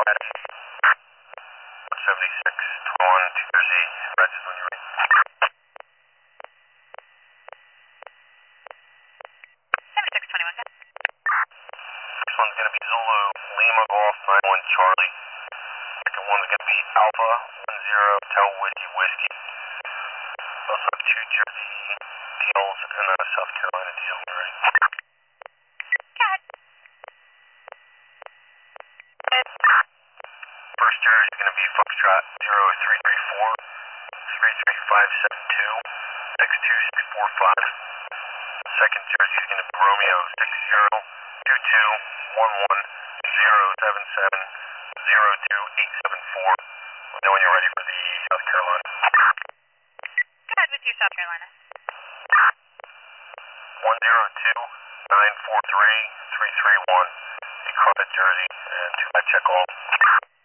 176, 21, New Jersey, Francis when you're ready. This one's going to be Zulu, Lima Golf, 91 Charlie. Second one's going to be Alpha, 10, Tel Whiskey Whiskey. Also have 2 Jersey deals and a South Carolina deal when you're ready. First jersey is going to be Foxtrot 0334 33572 62645. Second jersey is going to be Romeo 60221107702874. Let me know when you're ready for the South Carolina. Go ahead with your South Carolina. 102-943-331. A Chronic jersey and 2 check all.